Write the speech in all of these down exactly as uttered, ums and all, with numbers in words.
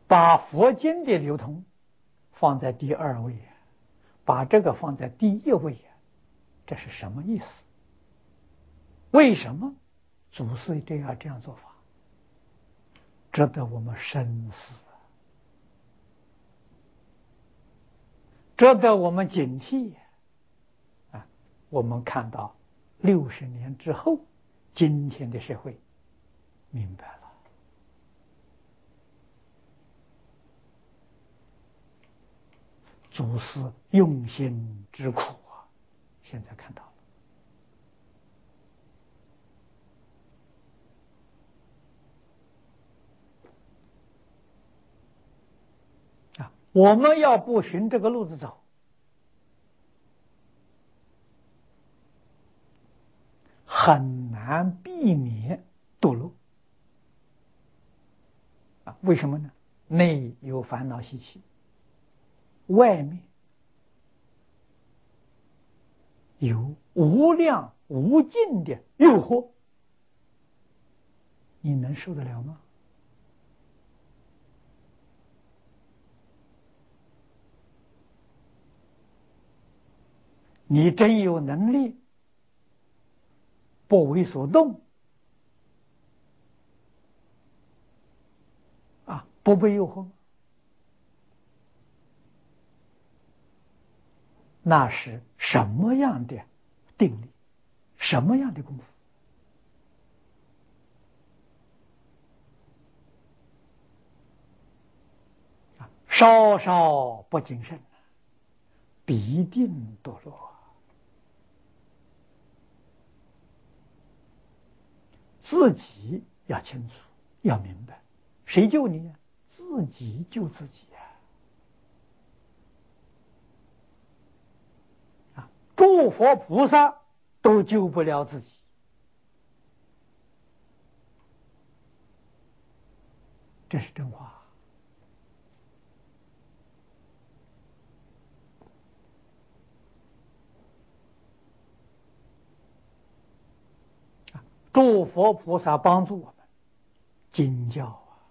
把佛经的流通放在第二位，把这个放在第一位，这是什么意思？为什么祖师一定要这样做法？值得我们深思，值得我们警惕啊！我们看到六十年之后，今天的社会明白了，祖师用心之苦啊！现在看到了啊！我们要不循这个路子走，很难避免堕落啊！为什么呢？内有烦恼习气，外面有无量无尽的诱惑，你能受得了吗？你真有能力不为所动啊，不被诱惑，那是什么样的定力，什么样的功夫啊？稍稍不谨慎，必定堕落。自己要清楚，要明白，谁救你呀？自己救自己呀！啊，诸佛菩萨都救不了自己，这是真话。诸佛菩萨帮助我们，经教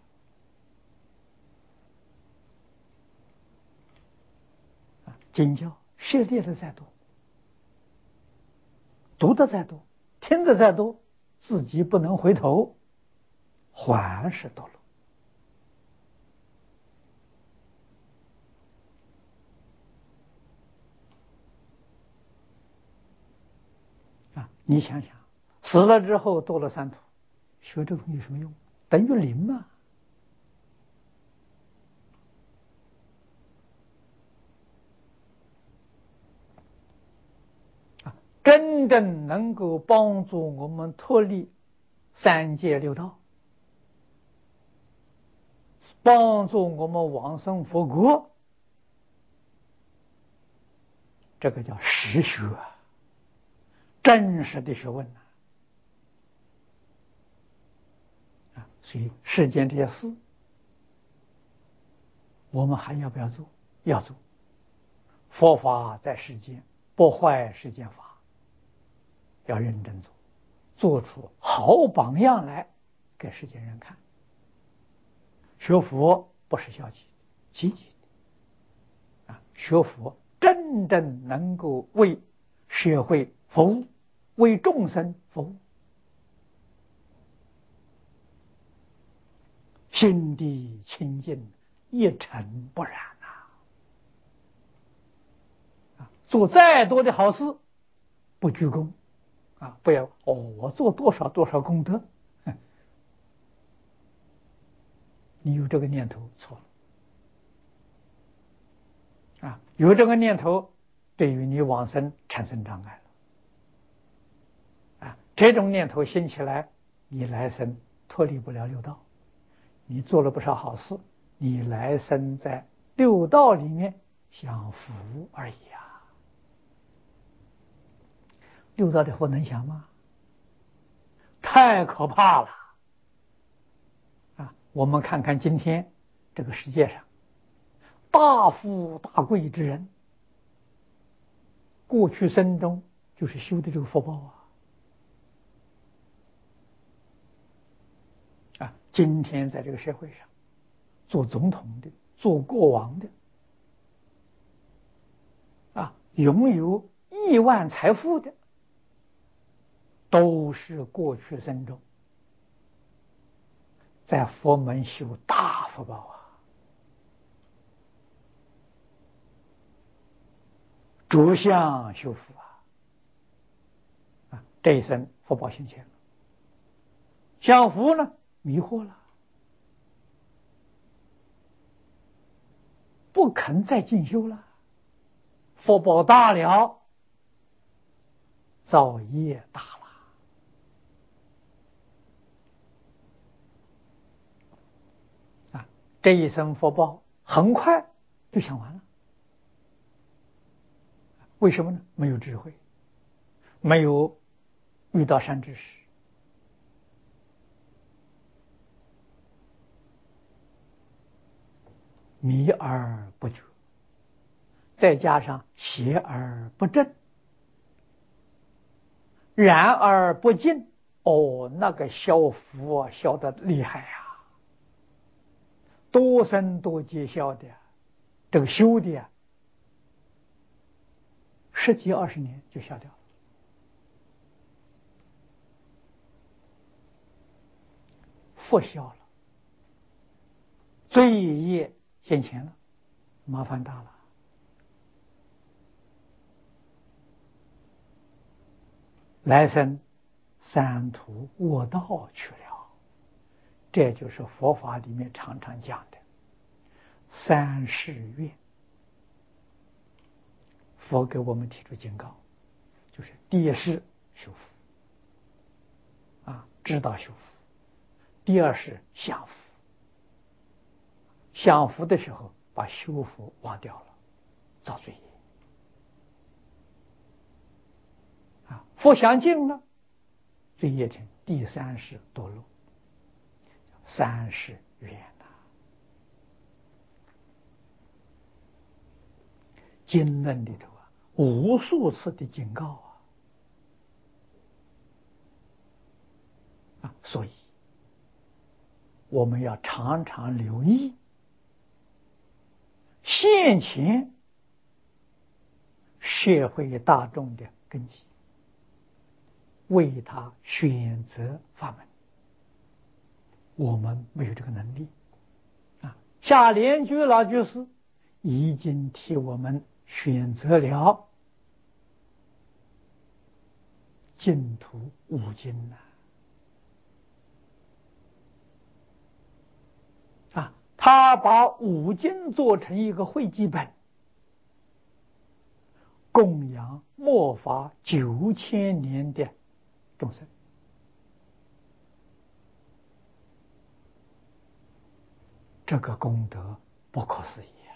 啊，经教涉猎的再多，读的再多，听的再多，自己不能回头，还是堕落啊！你想想，死了之后堕了三途，学这个东西有什么用？等于零嘛。真正能够帮助我们脱离三界六道，帮助我们往生佛国，这个叫实学，真实的学问啊！所以世间这些事，我们还要不要做？要做。佛法在世间，不坏世间法，要认真做，做出好榜样来给世间人看。学佛不是消极，积极的啊！学佛真正能够为社会服务，为众生服务，心地清净，一尘不染啊！做再多的好事，不居功啊！不要哦，我做多少多少功德，你有这个念头错了啊！有这个念头，对于你往生产生障碍了啊！这种念头兴起来，你来生脱离不了六道。你做了不少好事，你来生在六道里面享福而已啊！六道的福能享吗？太可怕了啊！我们看看今天这个世界上大富大贵之人，过去生中就是修的这个福报啊！啊，今天在这个社会上， 做总统的、做国王的，啊，拥有亿万财富的，都是过去生中在佛门修大福报啊，着相修福啊，啊，这一生福报现前了，享福呢迷惑了，不肯再进修了，福报大了，造业大了。啊，这一生福报很快就享完了。为什么呢？没有智慧，没有遇到善知识，迷而不觉，再加上邪而不正，然而不净，哦，那个消福啊，消得厉害啊，多生多劫消的，这个修的啊，十几二十年就消掉了，福消了，罪业现前了，麻烦大了。来生三途卧道去了，这就是佛法里面常常讲的三世愿。佛给我们提出警告，就是第一世修福，啊，知道修福；第二是享福，享福的时候把修福忘掉了，造罪业。啊，福享尽了，罪业成第三世堕落，三世愿呐。经论里头啊，无数次的警告啊，啊，所以我们要常常留意现前社会大众的根基，为他选择法门。我们没有这个能力啊。下莲居老居士已经替我们选择了净土五经了啊，他把五经做成一个汇集本，供养末法九千年的众生。这个功德不可思议啊！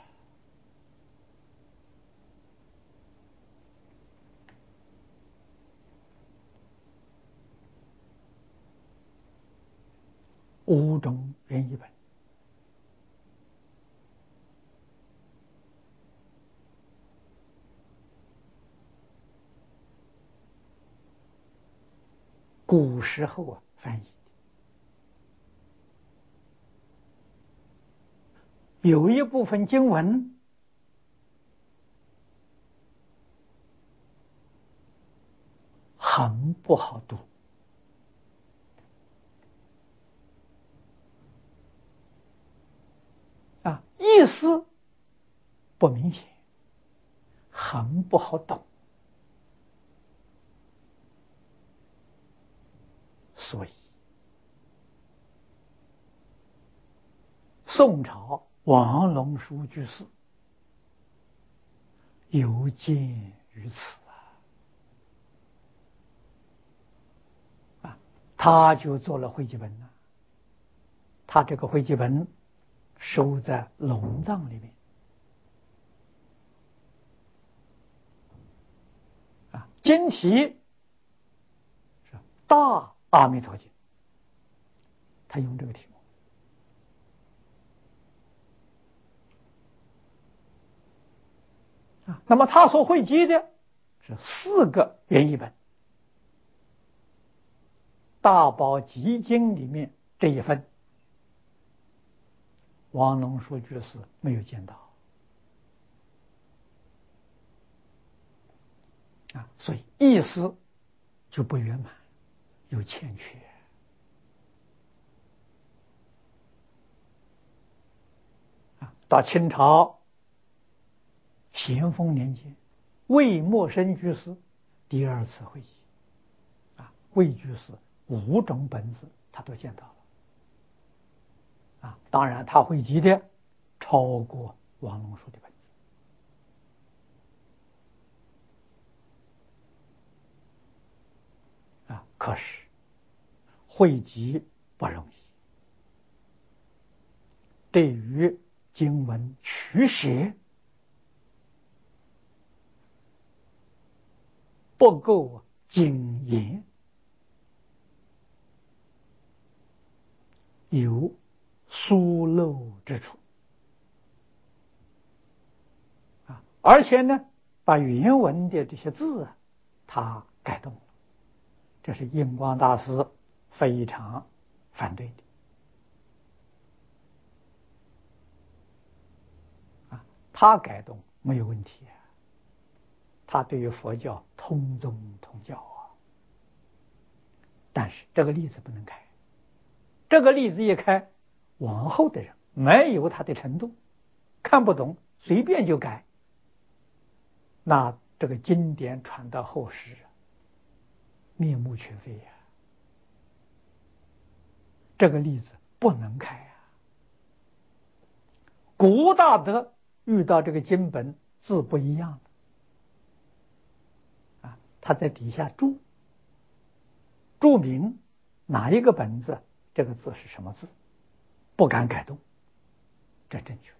五种原译本，古时候啊翻译，有一部分经文很不好读啊，意思不明显，很不好懂，所以宋朝王龙书居士有见于此啊，啊，他就做了汇集本了。他这个汇集本收在龙藏里面啊，经题是大阿弥陀经，他用这个题目啊。那么他所汇集的是四个原译本，大宝集经里面这一份王龙书居士没有见到啊，所以意思就不圆满，有欠缺啊。到清朝咸丰年间，魏默生居士第二次会议啊，魏居士五种本子他都见到了啊，当然他汇集的超过王龙书的本子啊，可是汇集不容易，对于经文取舍不够精研，有疏漏之处啊，而且呢，把原文的这些字啊，他改动了，这是印光大师非常反对的啊。他改动没有问题啊，他对于佛教通宗通教啊，但是这个例子不能开，这个例子一开，往后的人没有他的程度，看不懂，随便就改，那这个经典传到后世，面目全非呀、啊！这个例子不能开啊！古大德遇到这个经本字不一样的啊，他在底下注注明哪一个本子，这个字是什么字，不敢改动，这正确的。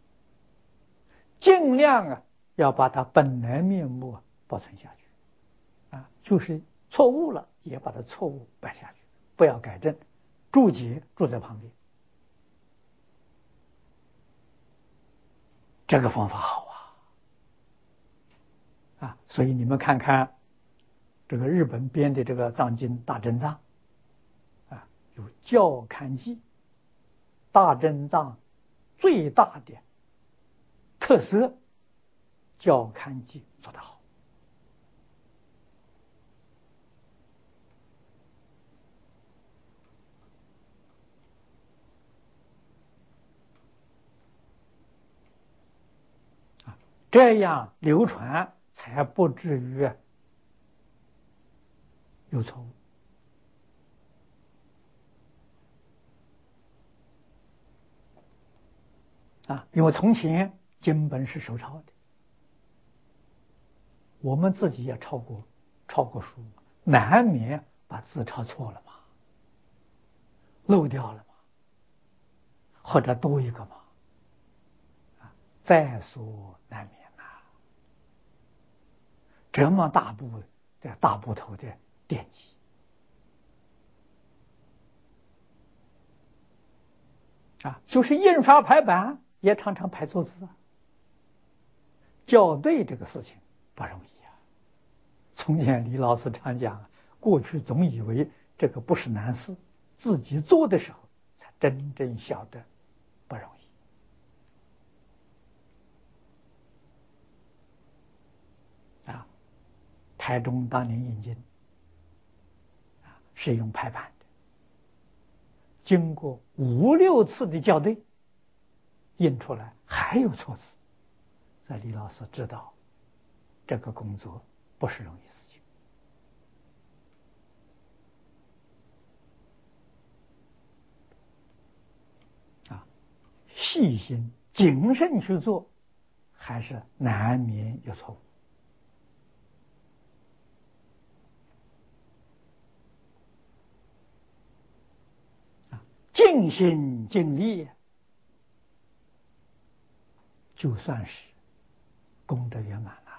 尽量啊，要把它本来面目保存下去啊，就是错误了也把它错误摆下去，不要改正，注解注在旁边，这个方法好啊啊！所以你们看看这个日本编的这个藏经大正藏啊，有校勘记，大正藏最大的特色，校勘记做得好。这样流传才不至于有错误啊！因为从前经本是手抄的，我们自己也抄过抄过书，难免把字抄错了嘛，漏掉了嘛，或者多一个嘛，啊，在所难免呐、啊。这么大部的大部头的典籍啊，就是印刷排版也常常排错字啊。校对这个事情不容易啊。从前李老师常讲，过去总以为这个不是难事，自己做的时候才真正晓得不容易啊。台中当年印经啊，是用排版的，经过五六次的校对，印出来还有错字。在李老师知道，这个工作不是容易事情啊，细心谨慎去做，还是难免有错误啊。尽心尽力，就算是功德圆满了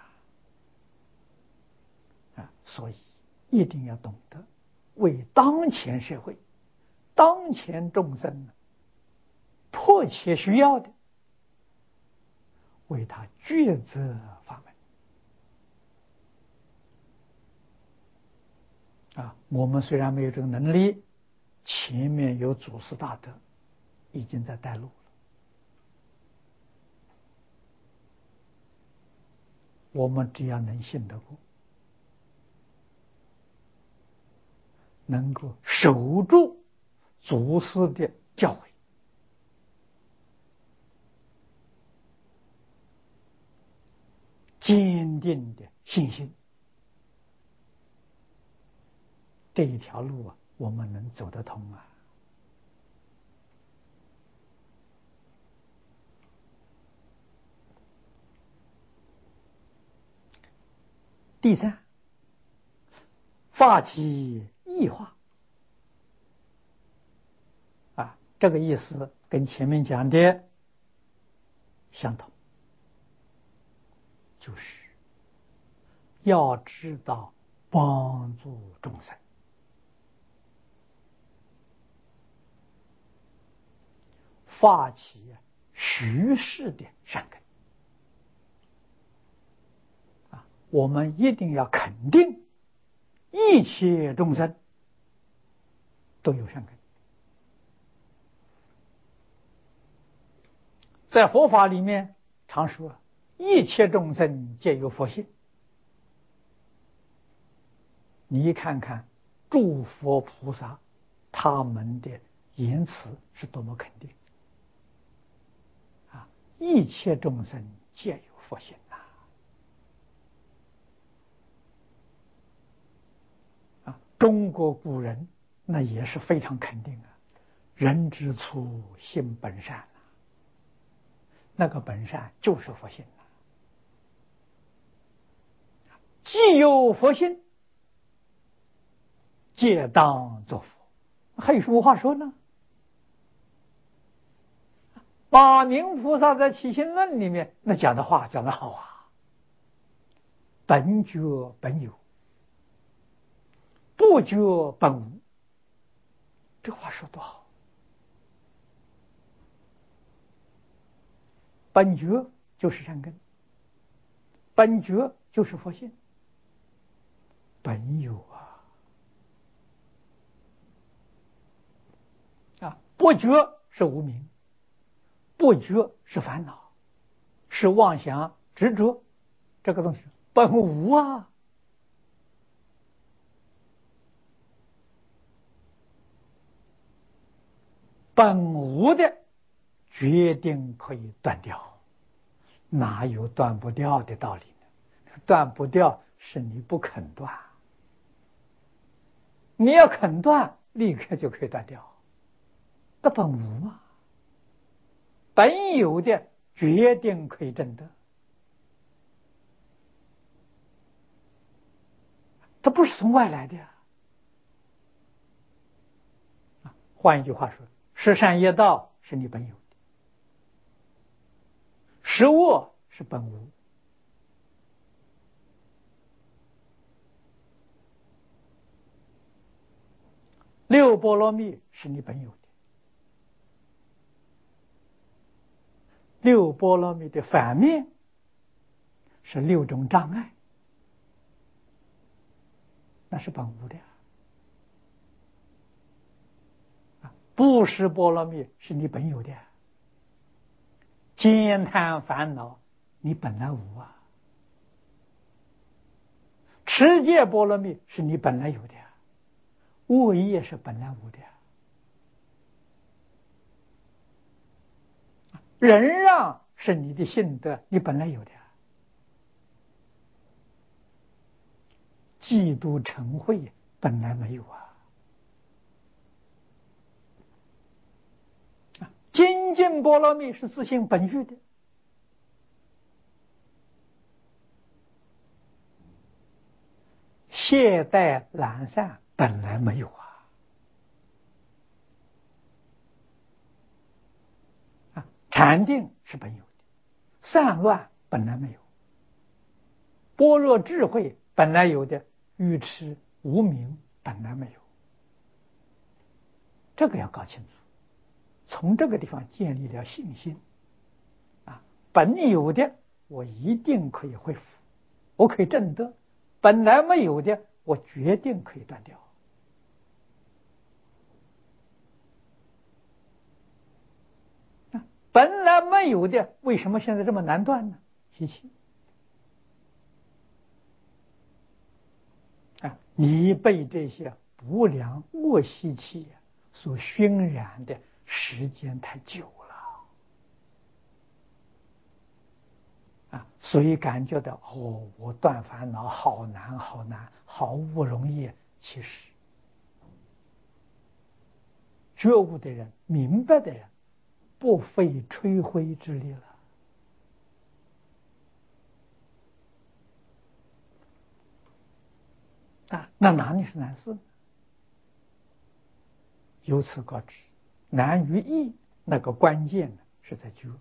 啊。所以一定要懂得为当前社会、当前众生迫切需要的，为他抉择法门啊。我们虽然没有这个能力，前面有祖师大德已经在带路了我们只要能信得过，能够守住祖师的教诲，坚定的信心，这一条路啊，我们能走得通啊。第三，发起异化啊，这个意思跟前面讲的相同，就是要知道帮助众生，发起虚实的善根啊，我们一定要肯定一切众生都有善根。在佛法里面常说一切众生皆有佛性，你一看看诸佛菩萨他们的言辞是多么肯定啊！一切众生皆有佛性呐！啊，中国古人那也是非常肯定啊，人之初性本善啊，那个本善就是佛性啊！既有佛性，皆当作佛，还有什么话说呢？马明菩萨在《起心论》里面那讲的话讲得好啊，本觉本有，不觉本无，这话说多好。本觉就是善根，本觉就是佛性，本有啊啊，不觉是无明，不觉是烦恼，是妄想执着，这个东西本无啊。本无的决定可以断掉，哪有断不掉的道理呢？断不掉是你不肯断，你要肯断，立刻就可以断掉。那本无嘛，本有的决定可以证得，它不是从外来的呀。换一句话说，十善业道是你本有的，十恶是本无。六波罗蜜是你本有的，六波罗蜜的反面是六种障碍，那是本无的啊。布施波罗蜜是你本有的，慳贪烦恼你本来无啊。持戒波罗蜜是你本来有的，恶业是本来无的，忍让是你的性德，你本来有的，嫉妒嗔恚本来没有啊。精进波罗蜜是自性本具的，懈怠懒散本来没有啊。啊，禅定是本有的，散乱本来没有，般若智慧本来有的，愚痴无明本来没有，这个要搞清楚。从这个地方建立了信心啊，本有的我一定可以恢复，我可以证得；本来没有的，我决定可以断掉。本来没有的，为什么现在这么难断呢？习气你被这些不良恶习气所熏染的时间太久了啊，所以感觉到哦，我断烦恼好难好难，好不容易。其实觉悟的人，明白的人，不费吹灰之力了啊，那哪里是难事？由此告知，难于易那个关键呢是在觉。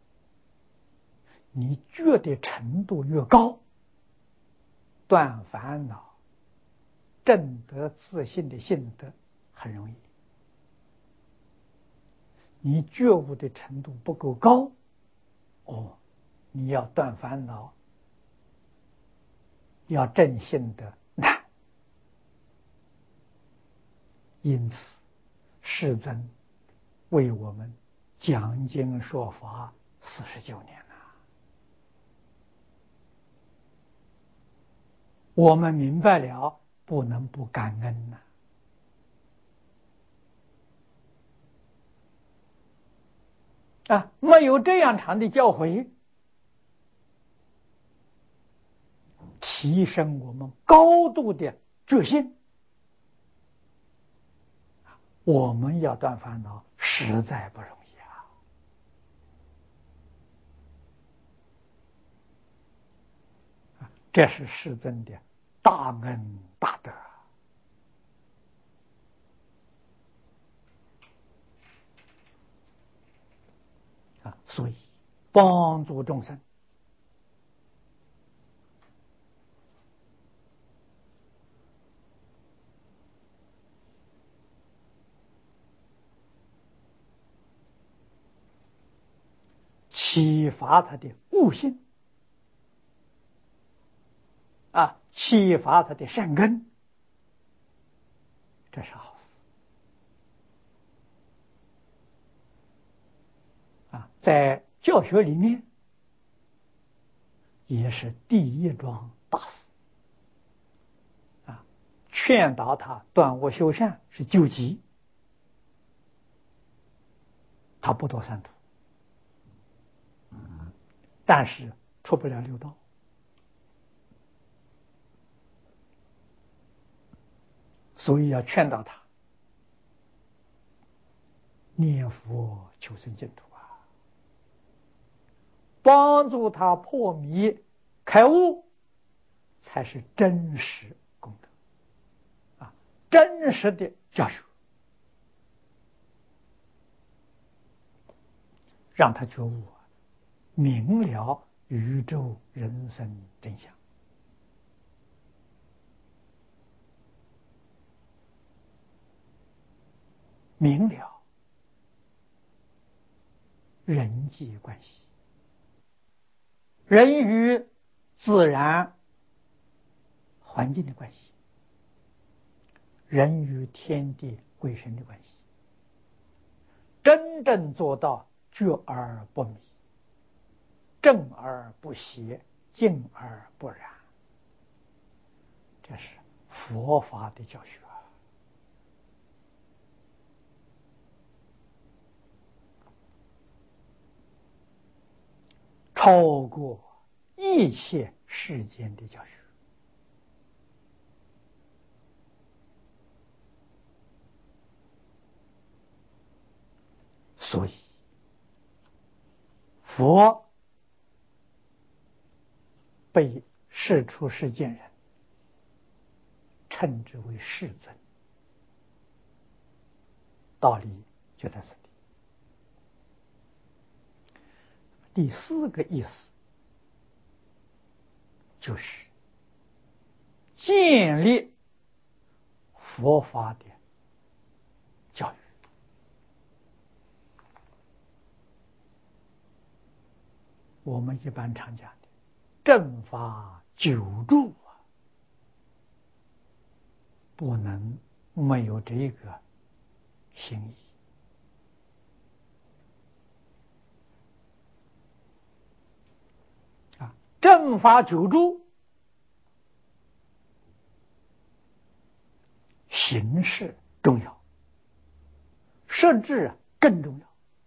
你觉的程度越高，断烦恼、证得自信的性德很容易。你觉悟的程度不够高，哦，你要断烦恼、要证性德难。因此，世尊为我们讲经说法四十九年了，我们明白了，不能不感恩呐、啊！啊，没有这样长的教诲，提升我们高度的决心，我们要断烦恼实在不容易啊！这是世尊的大恩大德啊！所以帮助众生，启发他的悟性啊，启发他的善根，这是好事啊！在教学里面，也是第一桩大事啊！劝导他断恶修善是救急，他不堕三途，但是出不了六道。所以要劝导他念佛求生净土啊，帮助他破迷开悟，才是真实功德啊，真实的教学，让他觉悟，明了宇宙人生真相，明了人际关系，人与自然环境的关系，人与天地鬼神的关系，真正做到觉而不迷，正而不邪，静而不染，这是佛法的教学啊！超过一切世间的教学。所以，佛被世出世间人称之为世尊，道理就在此地。第四个意思就是建立佛法的教育。我们一般常讲的正法久住啊，不能没有这个心意啊。正法久住重要，设置更重要。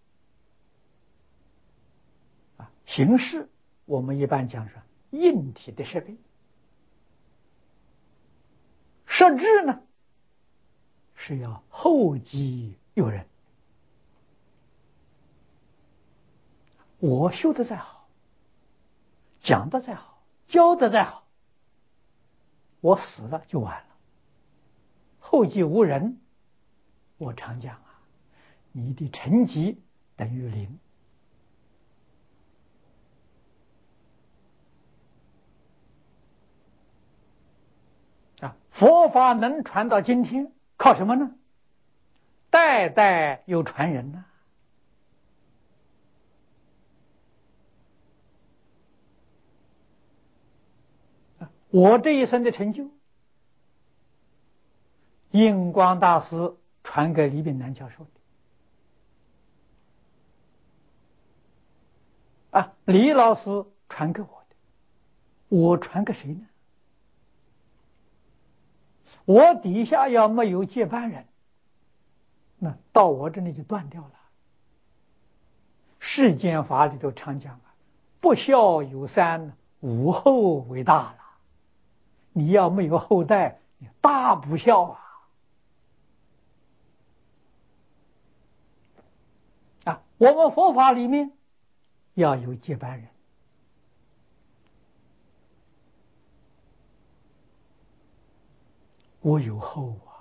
啊，形式我们一般讲说硬体的设备，设置呢是要厚积诱人。我修的再好，讲的再好，教的再好，我死了就完了，后继无人。我常讲啊，你的成绩等于零。啊，佛法能传到今天，靠什么呢？代代有传人呢、啊。我这一生的成就，印光大师传给李炳南教授的。啊，李老师传给我的，我传给谁呢？我底下要没有接班人，那到我这里就断掉了。世间法里头常讲啊，不孝有三，无后为大了。你要没有后代，你大不孝啊！啊，我们佛法里面要有接班人。我有后啊！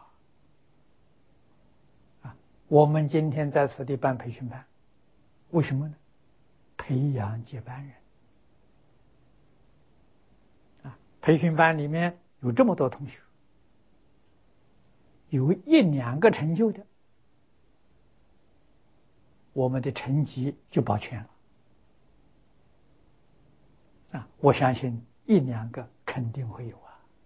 啊，我们今天在此地办培训班，为什么呢？培养接班人。啊，培训班里面有这么多同学，有一两个成就的，我们的成绩就保全了。啊，我相信一两个肯定会有啊。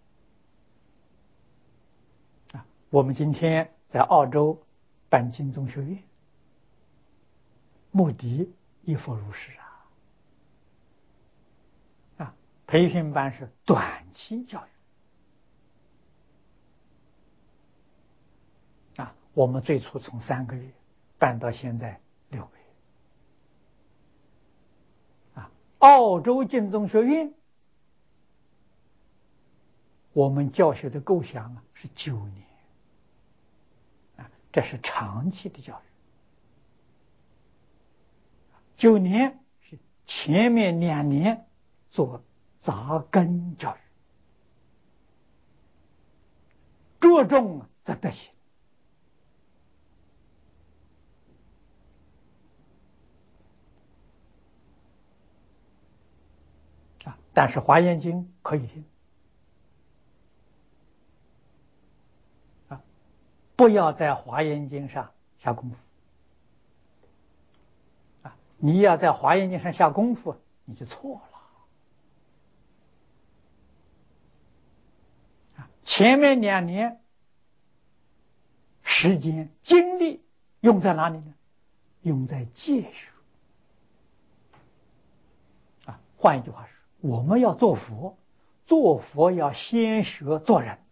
啊，我们今天在澳洲办金宗学院，目的亦复如是啊。啊，培训班是短期教育。啊，我们最初从三个月办到现在六个月。啊，澳洲金宗学院，我们教学的构想啊是九年。啊，这是长期的教育。九年是前面两年做扎根教育，着重在德行。啊，但是华严经可以听。啊，不要在华严经上下功夫。啊，你要在华严经上下功夫，你就错了。啊，前面两年时间精力用在哪里呢？用在戒学。啊，换一句话说，我们要做佛，做佛要先学做人。